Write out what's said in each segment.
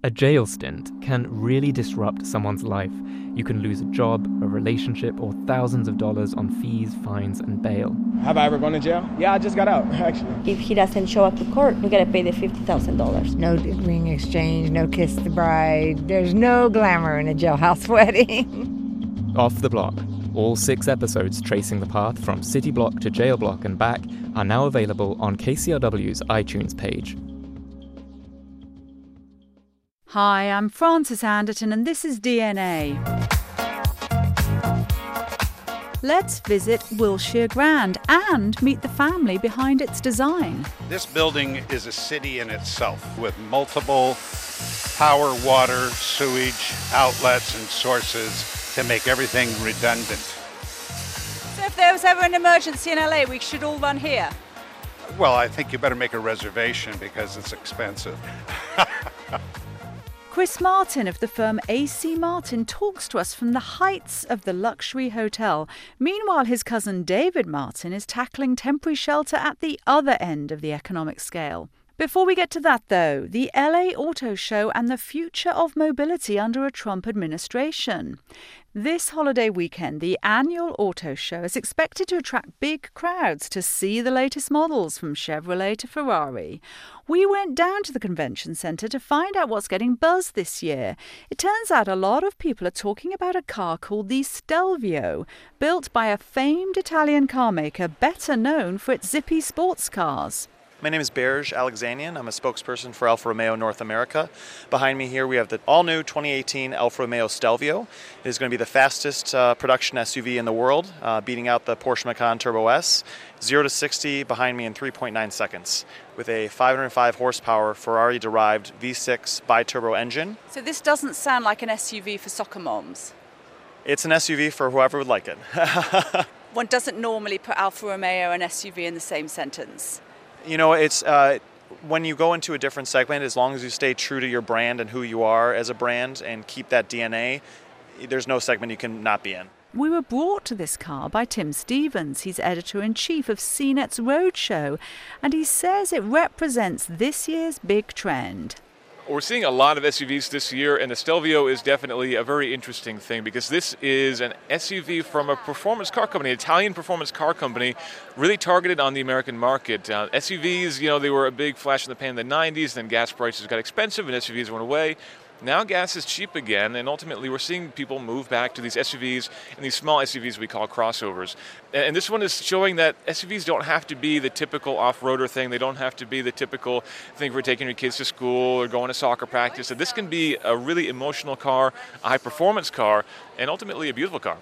A jail stint can really disrupt someone's life. You can lose a job, a relationship, or thousands of dollars on fees, fines, and bail. Have I ever gone to jail? Yeah, I just got out, actually. If he doesn't show up to court, we gotta pay the $50,000. No ring exchange, no kiss the bride. There's no glamour in a jailhouse wedding. Off the Block. All 6 episodes tracing the path from city block to jail block and back are now available on KCRW's iTunes page. Hi, I'm Frances Anderton and this is DNA. Let's visit Wilshire Grand and meet the family behind its design. This building is a city in itself with multiple power, water, sewage, outlets and sources to make everything redundant. So if there was ever an emergency in LA, we should all run here? Well, I think you better make a reservation because it's expensive. Chris Martin of the firm AC Martin talks to us from the heights of the luxury hotel. Meanwhile, his cousin David Martin is tackling temporary shelter at the other end of the economic scale. Before we get to that, though, the LA Auto Show and the future of mobility under a Trump administration. This holiday weekend, the annual auto show is expected to attract big crowds to see the latest models from Chevrolet to Ferrari. We went down to the convention centre to find out what's getting buzz this year. It turns out a lot of people are talking about a car called the Stelvio, built by a famed Italian car maker better known for its zippy sports cars. My name is Berge Alexanian. I'm a spokesperson for Alfa Romeo North America. Behind me here we have the all-new 2018 Alfa Romeo Stelvio. It is going to be the fastest production SUV in the world, beating out the Porsche Macan Turbo S. 0 to 60 behind me in 3.9 seconds with a 505 horsepower Ferrari-derived V6 bi-turbo engine. So this doesn't sound like an SUV for soccer moms. It's an SUV for whoever would like it. One doesn't normally put Alfa Romeo and SUV in the same sentence. You know, it's when you go into a different segment, as long as you stay true to your brand and who you are as a brand and keep that DNA, there's no segment you can not be in. We were brought to this car by Tim Stevens. He's editor-in-chief of CNET's Roadshow, and he says it represents this year's big trend. We're seeing a lot of SUVs this year, and the Stelvio is definitely a very interesting thing because this is an SUV from a performance car company, an Italian performance car company, really targeted on the American market. SUVs, you know, they were a big flash in the pan in the 90s, then gas prices got expensive and SUVs went away. Now gas is cheap again, and ultimately we're seeing people move back to these SUVs and these small SUVs we call crossovers. And this one is showing that SUVs don't have to be the typical off-roader thing. They don't have to be the typical thing for taking your kids to school or going to soccer practice. So this can be a really emotional car, a high-performance car, and ultimately a beautiful car.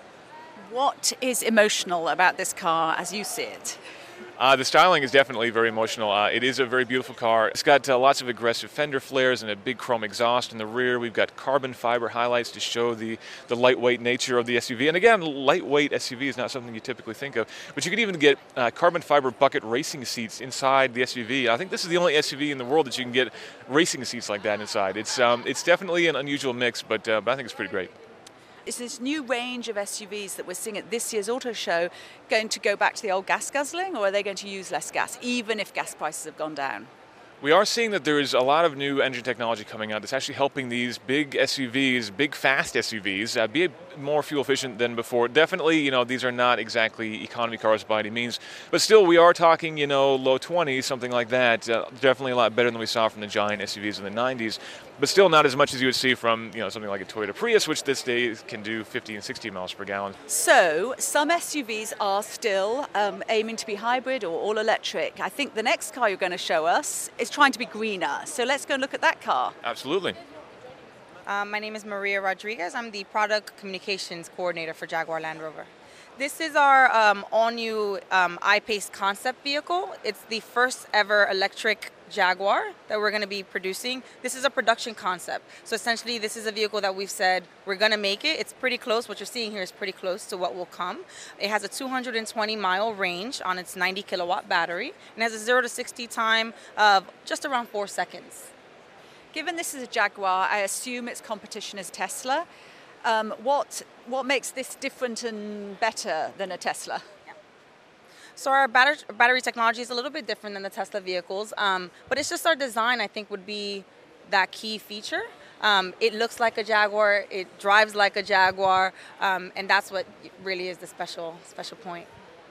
What is emotional about this car as you see it? The styling is definitely very emotional. It is a very beautiful car. It's got lots of aggressive fender flares and a big chrome exhaust in the rear. We've got carbon fiber highlights to show the lightweight nature of the SUV. And again, lightweight SUV is not something you typically think of. But you can even get carbon fiber bucket racing seats inside the SUV. I think this is the only SUV in the world that you can get racing seats like that inside. It's definitely an unusual mix, but I think it's pretty great. Is this new range of SUVs that we're seeing at this year's auto show going to go back to the old gas guzzling, or are they going to use less gas, even if gas prices have gone down? We are seeing that there is a lot of new engine technology coming out that's actually helping these big SUVs, big fast SUVs, be more fuel efficient than before. Definitely, you know, these are not exactly economy cars by any means, but still we are talking, you know, low 20s, something like that. Definitely a lot better than we saw from the giant SUVs in the 90s, but still not as much as you would see from, you know, something like a Toyota Prius, which this day can do 50 and 60 miles per gallon. So some SUVs are still aiming to be hybrid or all electric. I think the next car you're going to show us is trying to be greener. So let's go and look at that car. Absolutely. My name is Maria Rodriguez. I'm the product communications coordinator for Jaguar Land Rover. This is our all-new I-Pace concept vehicle. It's the first ever electric Jaguar that we're going to be producing. This is a production concept. So essentially, this is a vehicle that we've said we're going to make it. It's pretty close. What you're seeing here is pretty close to what will come. It has a 220-mile range on its 90-kilowatt battery and has a 0 to 60 time of just around 4 seconds. Given this is a Jaguar, I assume its competition is Tesla. What makes this different and better than a Tesla? So our battery technology is a little bit different than the Tesla vehicles, but it's just our design, I think, would be that key feature. It looks like a Jaguar, it drives like a Jaguar, and that's what really is the special point.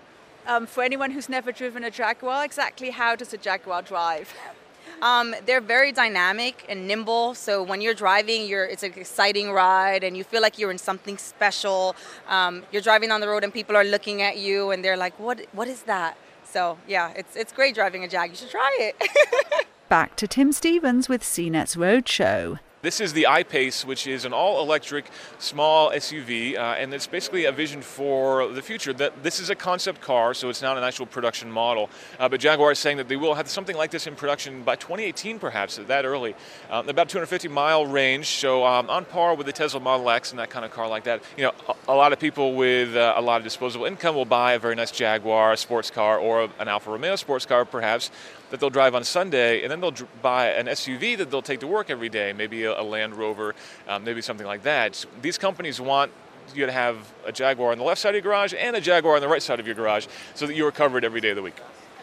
For anyone who's never driven a Jaguar, exactly how does a Jaguar drive? They're very dynamic and nimble, so when you're driving, it's an exciting ride and you feel like you're in something special. You're driving on the road and people are looking at you and they're like, what is that? So yeah, it's great driving a Jag. You should try it. Back to Tim Stevens with CNET's Roadshow. This is the I-Pace, which is an all-electric small SUV, and it's basically a vision for the future. This is a concept car, so it's not an actual production model. But Jaguar is saying that they will have something like this in production by 2018, perhaps, that early. About 250-mile range, so on par with the Tesla Model X and that kind of car like that. You know, a lot of people with a lot of disposable income will buy a very nice Jaguar, a sports car, or an Alfa Romeo sports car, perhaps, that they'll drive on Sunday, and then they'll buy an SUV that they'll take to work every day, maybe a Land Rover, maybe something like that. These companies want you to have a Jaguar on the left side of your garage and a Jaguar on the right side of your garage so that you are covered every day of the week.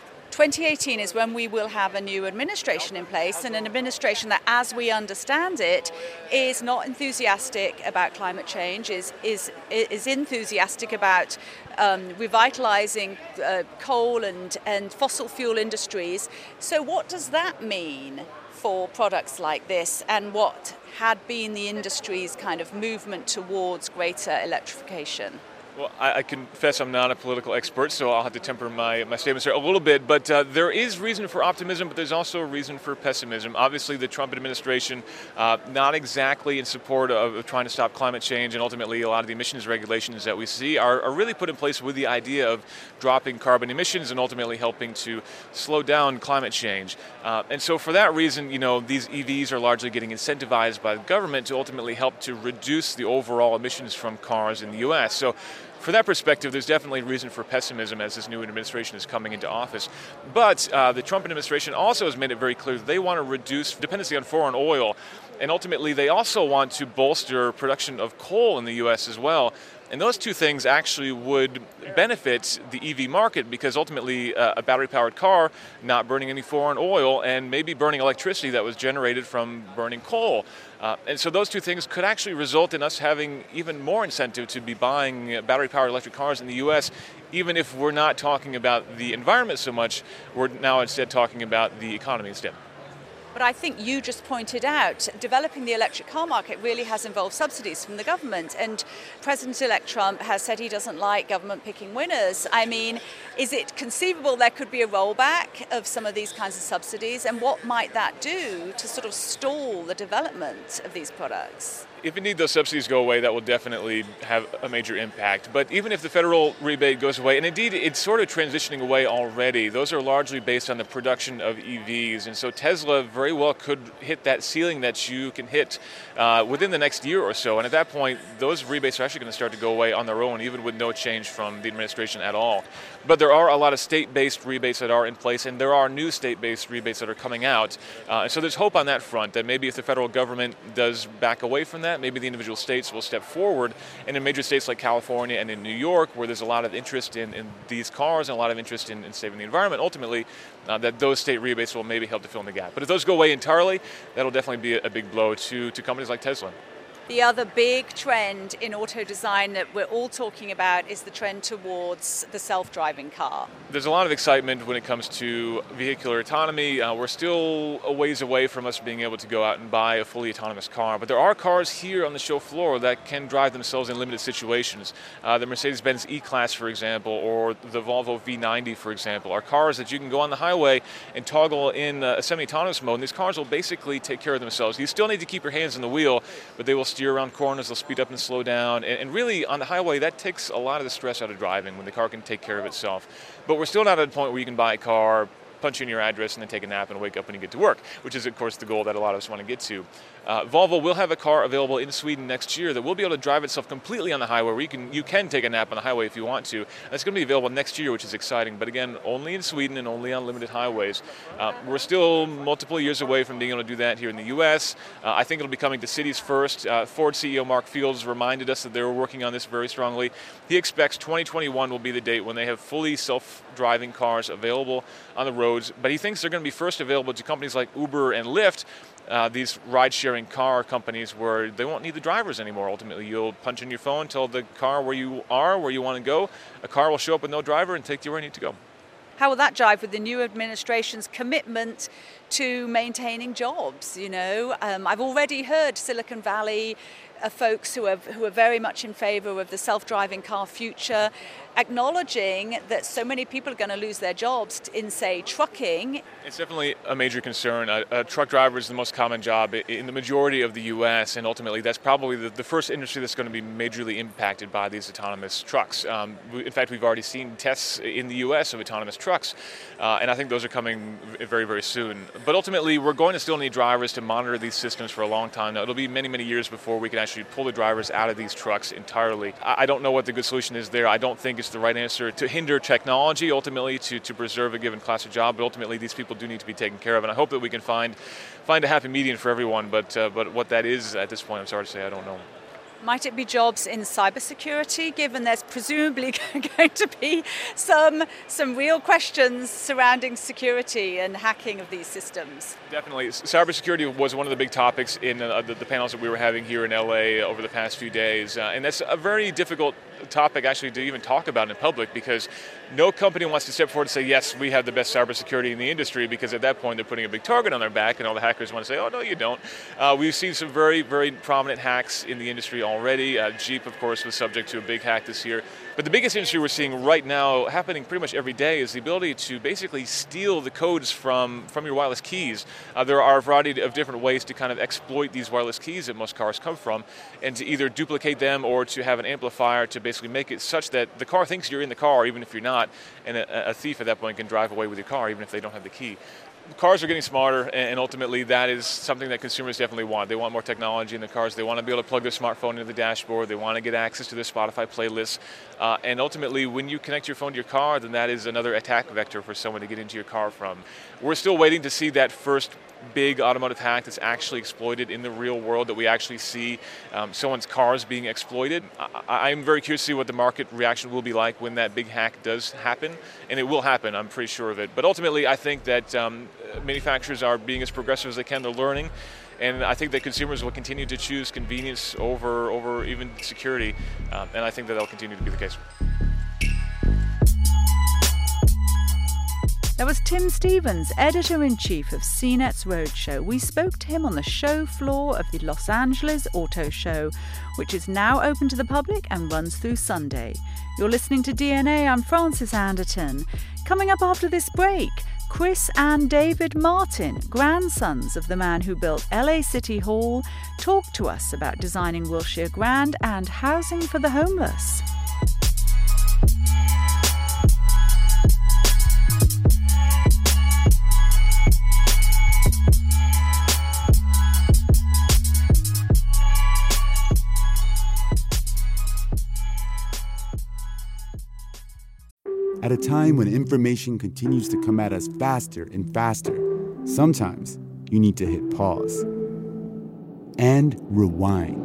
2018 is when we will have a new administration in place, and an administration that, as we understand it, is not enthusiastic about climate change, is enthusiastic about revitalizing coal and fossil fuel industries. So what does that mean for products like this, and what had been the industry's kind of movement towards greater electrification? Well, I confess I'm not a political expert, so I'll have to temper my statements here a little bit. But there is reason for optimism, but there's also reason for pessimism. Obviously, the Trump administration, not exactly in support of trying to stop climate change, and ultimately a lot of the emissions regulations that we see are really put in place with the idea of dropping carbon emissions and ultimately helping to slow down climate change. And so for that reason, you know, these EVs are largely getting incentivized by the government to ultimately help to reduce the overall emissions from cars in the U.S. So for that perspective, there's definitely reason for pessimism as this new administration is coming into office. But the Trump administration also has made it very clear that they want to reduce dependency on foreign oil, and ultimately they also want to bolster production of coal in the U.S. as well. And those two things actually would benefit the EV market, because ultimately a battery-powered car not burning any foreign oil and maybe burning electricity that was generated from burning coal. And so those two things could actually result in us having even more incentive to be buying battery-powered electric cars in the U.S., even if we're not talking about the environment so much. We're now instead talking about the economy instead. But I think you just pointed out, developing the electric car market really has involved subsidies from the government. And President-elect Trump has said he doesn't like government picking winners. I mean, is it conceivable there could be a rollback of some of these kinds of subsidies? And what might that do to sort of stall the development of these products? If indeed those subsidies go away, that will definitely have a major impact. But even if the federal rebate goes away, and indeed it's sort of transitioning away already, those are largely based on the production of EVs. And so Tesla very well could hit that ceiling that you can hit within the next year or so. And at that point, those rebates are actually going to start to go away on their own, even with no change from the administration at all. But there are a lot of state-based rebates that are in place, and there are new state-based rebates that are coming out. And so there's hope on that front, that maybe if the federal government does back away from that, maybe the individual states will step forward. And in major states like California and in New York, where there's a lot of interest in these cars and a lot of interest in saving the environment, ultimately, that those state rebates will maybe help to fill in the gap. But if those go away entirely, that'll definitely be a big blow to companies like Tesla. The other big trend in auto design that we're all talking about is the trend towards the self-driving car. There's a lot of excitement when it comes to vehicular autonomy. We're still a ways away from us being able to go out and buy a fully autonomous car, but there are cars here on the show floor that can drive themselves in limited situations. The Mercedes-Benz E-Class, for example, or the Volvo V90, for example, are cars that you can go on the highway and toggle in a semi-autonomous mode, and these cars will basically take care of themselves. You still need to keep your hands on the wheel, but they will steer around corners, they'll speed up and slow down, and really on the highway that takes a lot of the stress out of driving when the car can take care of itself. But we're still not at a point where you can buy a car, punch in your address, and then take a nap and wake up when you get to work, which is, of course, the goal that a lot of us want to get to. Volvo will have a car available in Sweden next year that will be able to drive itself completely on the highway, where you can take a nap on the highway if you want to. That's going to be available next year, which is exciting, but again, only in Sweden and only on limited highways. We're still multiple years away from being able to do that here in the U.S. I think it'll be coming to cities first. Ford CEO Mark Fields reminded us that they were working on this very strongly. He expects 2021 will be the date when they have fully self-driving cars available on the roads, but he thinks they're going to be first available to companies like Uber and Lyft, these ride-sharing car companies where they won't need the drivers anymore. Ultimately, you'll punch in your phone, tell the car where you are, where you want to go. A car will show up with no driver and take you where you need to go. How will that jive with the new administration's commitment to maintaining jobs? I've already heard Silicon Valley folks who are very much in favor of the self-driving car future, acknowledging that so many people are going to lose their jobs in, say, trucking. It's definitely a major concern. A truck driver is the most common job in the majority of the U.S., and ultimately that's probably the first industry that's going to be majorly impacted by these autonomous trucks. In fact, we've already seen tests in the U.S. of autonomous trucks, and I think those are coming very, very soon. But ultimately, we're going to still need drivers to monitor these systems for a long time. Now, it'll be many, many years before we can actually pull the drivers out of these trucks entirely. I don't know what the good solution is there. I don't think it's the right answer to hinder technology, ultimately, to preserve a given class of job, but ultimately these people do need to be taken care of, and I hope that we can find a happy median for everyone, but what that is at this point, I'm sorry to say, I don't know. Might it be jobs in cybersecurity, given there's presumably going to be some real questions surrounding security and hacking of these systems? Definitely. Cybersecurity was one of the big topics in the panels that we were having here in LA over the past few days, and that's a very difficult topic actually to even talk about in public, because no company wants to step forward and say, yes, we have the best cybersecurity in the industry, because at that point they're putting a big target on their back, and all the hackers want to say, oh, no, you don't. We've seen some very, very prominent hacks in the industry already. Jeep, of course, was subject to a big hack this year. But the biggest industry we're seeing right now, happening pretty much every day, is the ability to basically steal the codes from your wireless keys. There are a variety of different ways to kind of exploit these wireless keys that most cars come from, and to either duplicate them or to have an amplifier to basically make it such that the car thinks you're in the car, even if you're not, and a thief at that point can drive away with your car, even if they don't have the key. Cars are getting smarter, and ultimately that is something that consumers definitely want. They want more technology in the cars. They want to be able to plug their smartphone into the dashboard. They want to get access to their Spotify playlists. And ultimately, when you connect your phone to your car, then that is another attack vector for someone to get into your car from. We're still waiting to see that first big automotive hack that's actually exploited in the real world, that we actually see someone's cars being exploited. I'm very curious to see what the market reaction will be like when that big hack does happen, and it will happen, I'm pretty sure of it. But ultimately, I think that manufacturers are being as progressive as they can. They're learning, and I think that consumers will continue to choose convenience over even security, and I think that will continue to be the case. That was Tim Stevens, editor-in-chief of CNET's Roadshow. We spoke to him on the show floor of the Los Angeles Auto Show, which is now open to the public and runs through Sunday. You're listening to DNA. I'm Frances Anderton. Coming up after this break, Chris and David Martin, grandsons of the man who built LA City Hall, talk to us about designing Wilshire Grand and housing for the homeless. At a time when information continues to come at us faster and faster, sometimes you need to hit pause and rewind.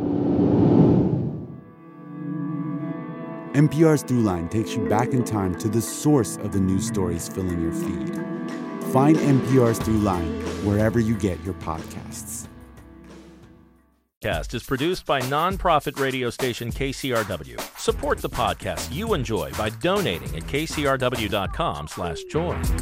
NPR's Throughline takes you back in time to the source of the news stories filling your feed. Find NPR's Throughline wherever you get your podcasts. Podcast is produced by nonprofit radio station KCRW. Support the podcast you enjoy by donating at kcrw.com/join.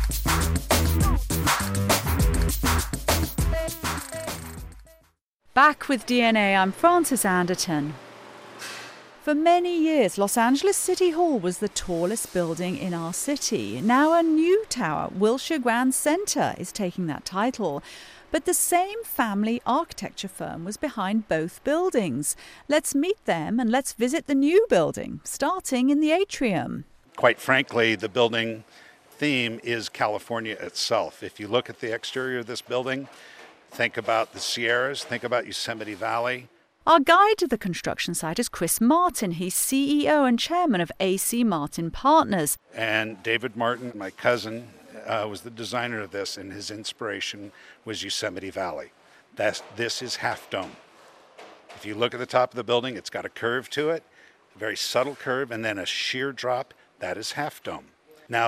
Back with DNA, I'm Frances Anderton. For many years, Los Angeles City Hall was the tallest building in our city. Now a new tower, Wilshire Grand Center, is taking that title. But the same family architecture firm was behind both buildings. Let's meet them and let's visit the new building, starting in the atrium. Quite frankly, the building theme is California itself. If you look at the exterior of this building, think about the Sierras, think about Yosemite Valley. Our guide to the construction site is Chris Martin. He's CEO and chairman of AC Martin Partners. And David Martin, my cousin, was the designer of this, and his inspiration was Yosemite Valley. This is Half Dome. If you look at the top of the building, it's got a curve to it, a very subtle curve, and then a sheer drop. That is Half Dome. Now, the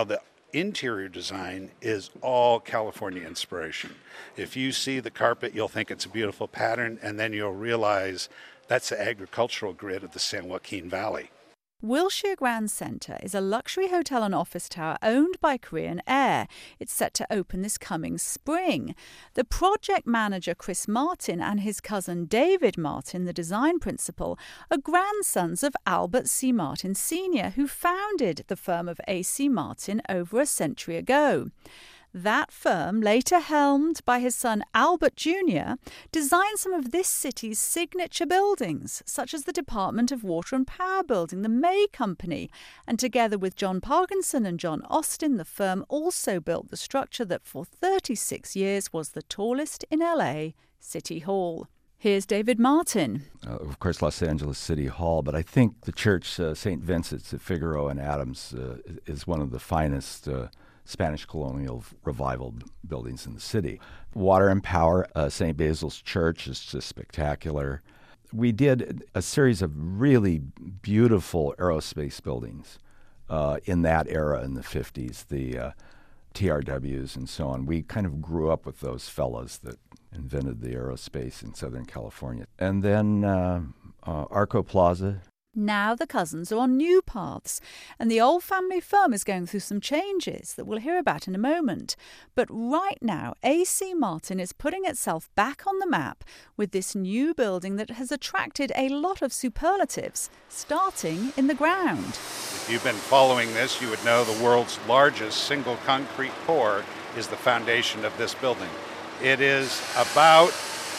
interior design is all California inspiration. If you see the carpet, you'll think it's a beautiful pattern, and then you'll realize that's the agricultural grid of the San Joaquin Valley. Wilshire Grand Centre is a luxury hotel and office tower owned by Korean Air. It's set to open this coming spring. The project manager, Chris Martin, and his cousin David Martin, the design principal, are grandsons of Albert C. Martin Sr., who founded the firm of A.C. Martin over a century ago. That firm, later helmed by his son Albert Jr., designed some of this city's signature buildings, such as the Department of Water and Power building, the May Company. And together with John Parkinson and John Austin, the firm also built the structure that for 36 years was the tallest in LA, City Hall. Here's David Martin. Of course, Los Angeles City Hall, but I think the church, St. Vincent's at Figueroa and Adams, is one of the finest Spanish colonial revival buildings in the city. Water and Power, St. Basil's Church is just spectacular. We did a series of really beautiful aerospace buildings in that era in the 50s, the TRWs and so on. We kind of grew up with those fellas that invented the aerospace in Southern California. And then Arco Plaza. Now the cousins are on new paths, and the old family firm is going through some changes that we'll hear about in a moment. But right now, A.C. Martin is putting itself back on the map with this new building that has attracted a lot of superlatives, starting in the ground. If you've been following this, you would know the world's largest single concrete pour is the foundation of this building. It is about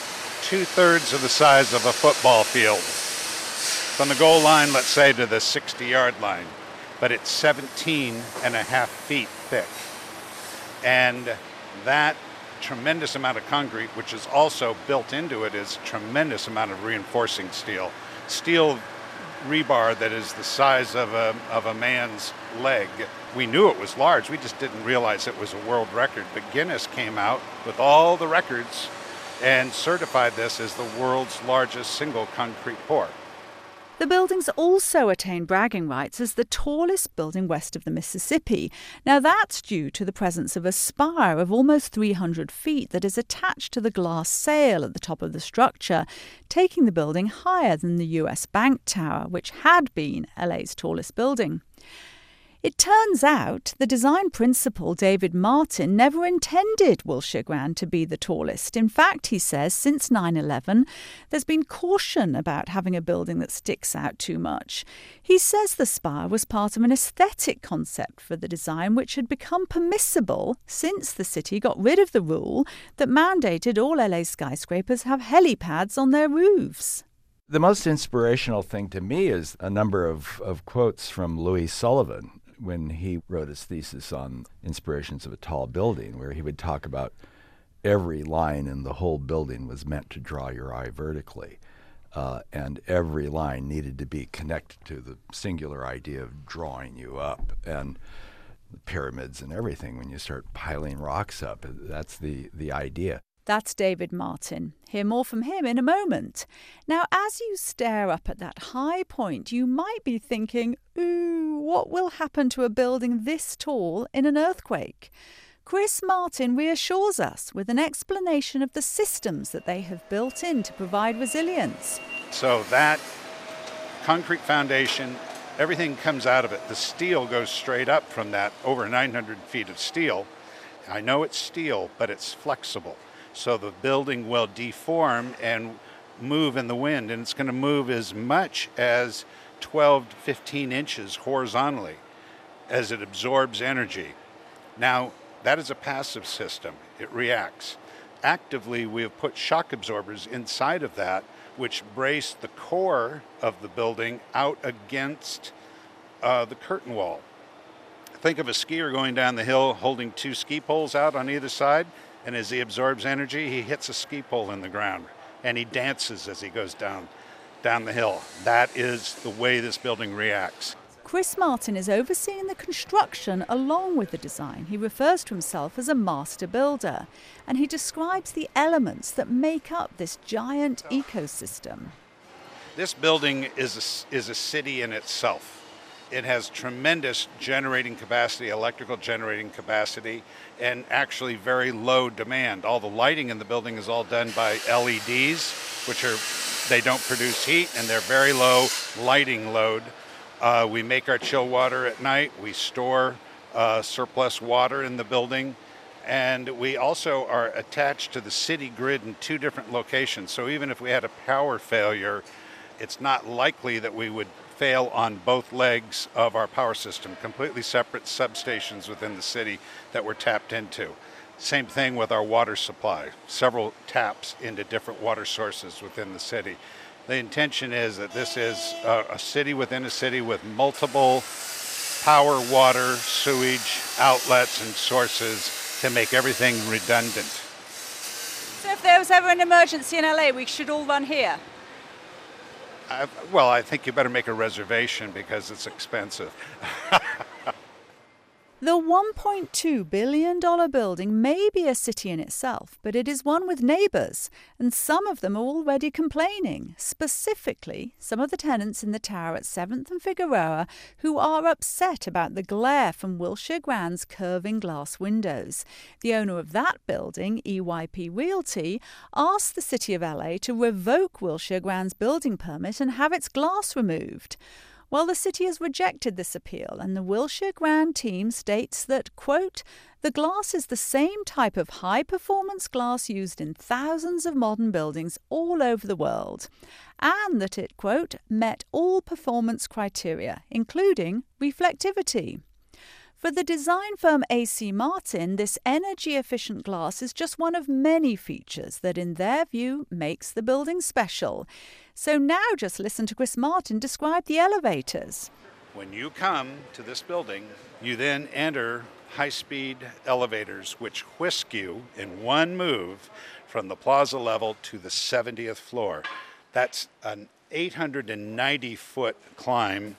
2/3 of the size of a football field. From the goal line, let's say, to the 60-yard line, but it's 17.5 feet thick. And that tremendous amount of concrete, which is also built into it, is a tremendous amount of reinforcing steel. Steel rebar that is the size of a man's leg. We knew it was large, we just didn't realize it was a world record. But Guinness came out with all the records and certified this as the world's largest single concrete pour. The buildings also attain bragging rights as the tallest building west of the Mississippi. Now that's due to the presence of a spire of almost 300 feet that is attached to the glass sail at the top of the structure, taking the building higher than the US Bank Tower, which had been LA's tallest building. It turns out the design principal, David Martin, never intended Wilshire Grand to be the tallest. In fact, he says, since 9/11, there's been caution about having a building that sticks out too much. He says the spire was part of an aesthetic concept for the design, which had become permissible since the city got rid of the rule that mandated all LA skyscrapers have helipads on their roofs. The most inspirational thing to me is a number of quotes from Louis Sullivan, when he wrote his thesis on inspirations of a tall building, where he would talk about every line in the whole building was meant to draw your eye vertically, and every line needed to be connected to the singular idea of drawing you up. And the pyramids and everything, when you start piling rocks up, that's the idea. That's David Martin. Hear more from him in a moment. Now, as you stare up at that high point, you might be thinking, ooh, what will happen to a building this tall in an earthquake? Chris Martin reassures us with an explanation of the systems that they have built in to provide resilience. So that concrete foundation, everything comes out of it. The steel goes straight up from that over 900 feet of steel. I know it's steel, but it's flexible. So the building will deform and move in the wind, and it's going to move as much as 12 to 15 inches horizontally as it absorbs energy. Now, that is a passive system. It reacts. Actively, we have put shock absorbers inside of that, which brace the core of the building out against the curtain wall. Think of a skier going down the hill holding 2 ski poles out on either side. And as he absorbs energy, he hits a ski pole in the ground, and he dances as he goes down the hill. That is the way this building reacts. Chris Martin is overseeing the construction along with the design. He refers to himself as a master builder, and he describes the elements that make up this giant ecosystem. This building is a city in itself. It has tremendous generating capacity, electrical generating capacity, and actually very low demand. All the lighting in the building is all done by LEDs, they don't produce heat, and they're very low lighting load. We make our chill water at night. We store surplus water in the building. And we also are attached to the city grid in 2 different locations. So even if we had a power failure, it's not likely that we would fail on both legs of our power system, completely separate substations within the city that we're tapped into. Same thing with our water supply, several taps into different water sources within the city. The intention is that this is a city within a city with multiple power, water, sewage, outlets, and sources to make everything redundant. So if there was ever an emergency in LA, we should all run here? I think you better make a reservation because it's expensive. The $1.2 billion building may be a city in itself, but it is one with neighbours, and some of them are already complaining. Specifically, some of the tenants in the tower at 7th and Figueroa who are upset about the glare from Wilshire Grand's curving glass windows. The owner of that building, EYP Realty, asked the City of LA to revoke Wilshire Grand's building permit and have its glass removed. Well, the city has rejected this appeal, and the Wilshire Grand team states that, quote, the glass is the same type of high-performance glass used in thousands of modern buildings all over the world, and that it, quote, met all performance criteria, including reflectivity. For the design firm AC Martin, this energy-efficient glass is just one of many features that, in their view, makes the building special. So now just listen to Chris Martin describe the elevators. When you come to this building, you then enter high-speed elevators which whisk you in one move from the plaza level to the 70th floor. That's an 890-foot climb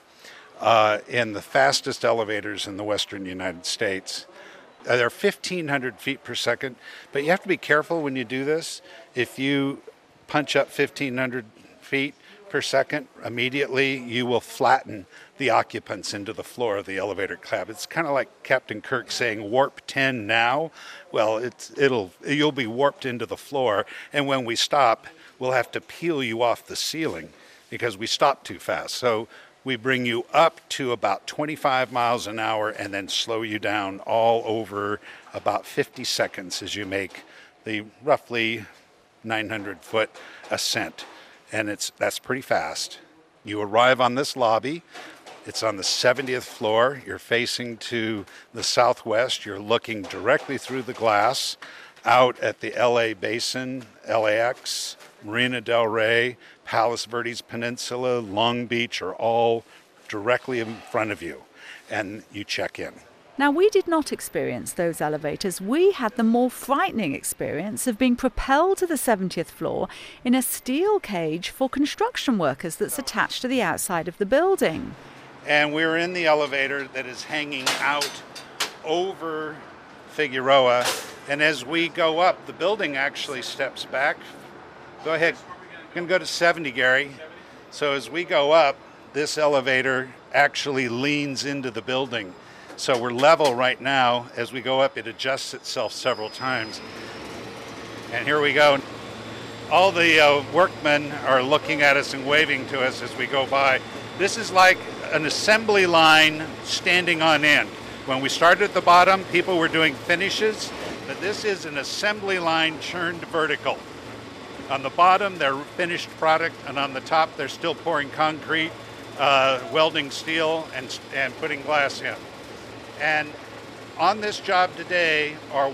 in the fastest elevators in the western United States. They're 1,500 feet per second, but you have to be careful when you do this. If you punch up 1,500 feet per second, immediately you will flatten the occupants into the floor of the elevator cab. It's kind of like Captain Kirk saying warp 10 now. Well, you'll be warped into the floor, and when we stop, we'll have to peel you off the ceiling because we stopped too fast. So we bring you up to about 25 miles an hour and then slow you down all over about 50 seconds as you make the roughly 900-foot ascent. And that's pretty fast. You arrive on this lobby. It's on the 70th floor. You're facing to the southwest. You're looking directly through the glass out at the LA Basin, LAX, Marina del Rey, Palos Verdes Peninsula, Long Beach are all directly in front of you, and you check in. Now, we did not experience those elevators. We had the more frightening experience of being propelled to the 70th floor in a steel cage for construction workers that's attached to the outside of the building. And we're in the elevator that is hanging out over Figueroa, and as we go up, the building actually steps back. Go ahead. We're going to go to 70, Gary. So as we go up, this elevator actually leans into the building. So we're level right now. As we go up, it adjusts itself several times. And here we go. All the workmen are looking at us and waving to us as we go by. This is like an assembly line standing on end. When we started at the bottom, people were doing finishes, but this is an assembly line churned vertical. On the bottom, they're finished product, and on the top, they're still pouring concrete, welding steel, and putting glass in. And on this job today are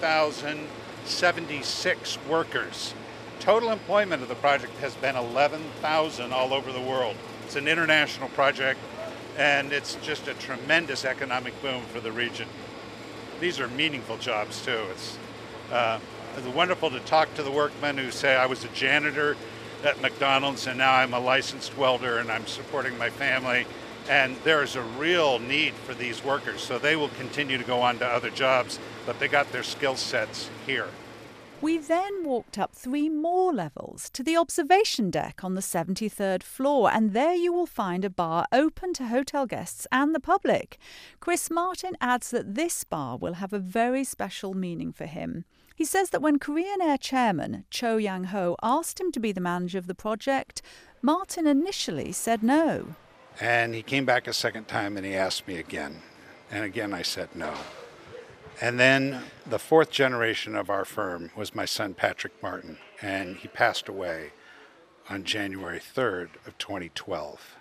1,076 workers. Total employment of the project has been 11,000 all over the world. It's an international project, and it's just a tremendous economic boom for the region. These are meaningful jobs, too. It's wonderful to talk to the workmen who say, I was a janitor at McDonald's, and now I'm a licensed welder, and I'm supporting my family. And there is a real need for these workers, so they will continue to go on to other jobs, but they got their skill sets here. We then walked up 3 more levels to the observation deck on the 73rd floor, and there you will find a bar open to hotel guests and the public. Chris Martin adds that this bar will have a very special meaning for him. He says that when Korean Air chairman Cho Yang-ho asked him to be the manager of the project, Martin initially said no. And he came back a second time and he asked me again. And again I said no. And then the 4th generation of our firm was my son Patrick Martin, and he passed away on January 3rd of 2012.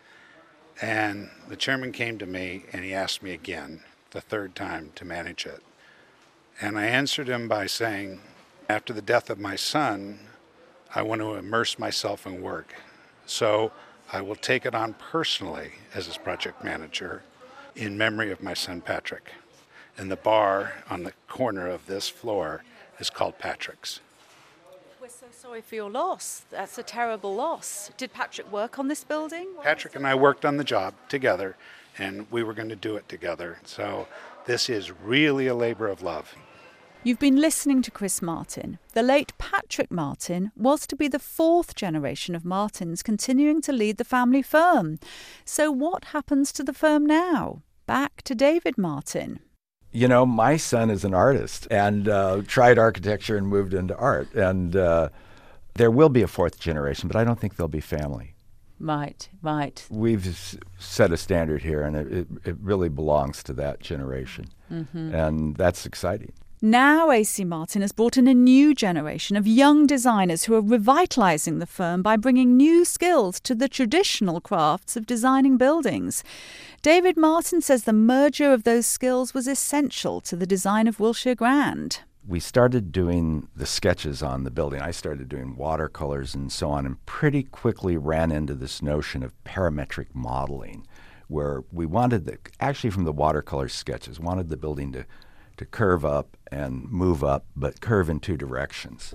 And the chairman came to me and he asked me again, the 3rd time, to manage it. And I answered him by saying, after the death of my son, I want to immerse myself in work. So I will take it on personally as his project manager in memory of my son Patrick. And the bar on the corner of this floor is called Patrick's. We're so sorry for your loss. That's a terrible loss. Did Patrick work on this building? Patrick and I worked on the job together, and we were going to do it together. So this is really a labor of love. You've been listening to Chris Martin. The late Patrick Martin was to be the 4th generation of Martins continuing to lead the family firm. So what happens to the firm now? Back to David Martin. You know, my son is an artist and tried architecture and moved into art. And there will be a 4th generation, but I don't think they'll be family. Right. We've set a standard here, and it really belongs to that generation. Mm-hmm. And that's exciting. Now AC Martin has brought in a new generation of young designers who are revitalising the firm by bringing new skills to the traditional crafts of designing buildings. David Martin says the merger of those skills was essential to the design of Wilshire Grand. We started doing the sketches on the building. I started doing watercolors and so on, and pretty quickly ran into this notion of parametric modeling, where we wanted, actually from the watercolor sketches, wanted the building to curve up and move up, but curve in 2 directions.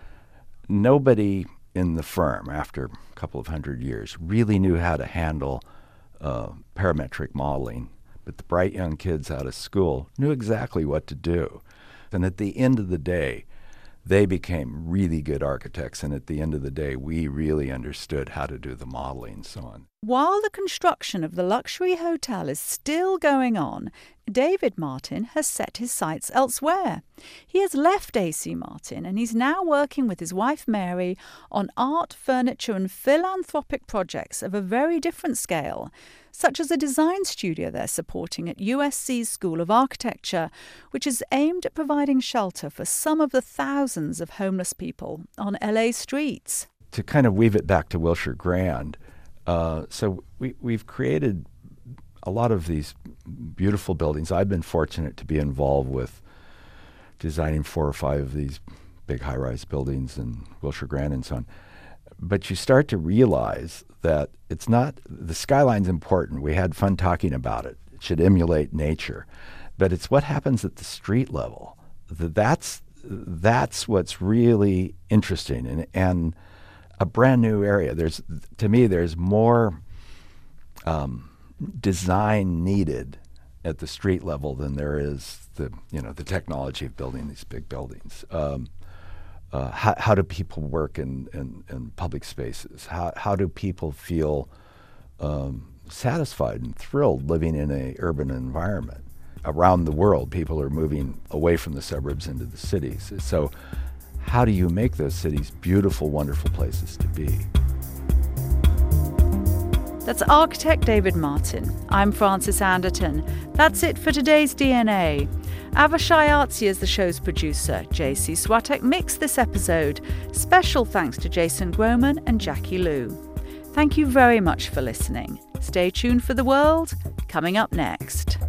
Nobody in the firm, after a couple of 100 years, really knew how to handle parametric modeling, but the bright young kids out of school knew exactly what to do. And at the end of the day, they became really good architects, and at the end of the day, we really understood how to do the modeling and so on. While the construction of the luxury hotel is still going on, David Martin has set his sights elsewhere. He has left AC Martin and he's now working with his wife Mary on art, furniture and philanthropic projects of a very different scale, such as a design studio they're supporting at USC's School of Architecture, which is aimed at providing shelter for some of the thousands of homeless people on LA streets. To kind of weave it back to Wilshire Grand, so we've created a lot of these beautiful buildings. I've been fortunate to be involved with designing 4 or 5 of these big high-rise buildings in Wilshire Grand and so on. But you start to realize that it's not, the skyline's important. We had fun talking about it. It should emulate nature. But it's what happens at the street level. That's what's really interesting. And a brand new area. To me, there's more design needed at the street level than there is the technology of building these big buildings. How do people work in public spaces? How do people feel satisfied and thrilled living in an urban environment? Around the world, people are moving away from the suburbs into the cities. So how do you make those cities beautiful, wonderful places to be? That's architect David Martin. I'm Frances Anderton. That's it for today's DNA. Avishai Artsy is the show's producer. JC Swatek mixed this episode. Special thanks to Jason Groman and Jackie Liu. Thank you very much for listening. Stay tuned for The World, coming up next.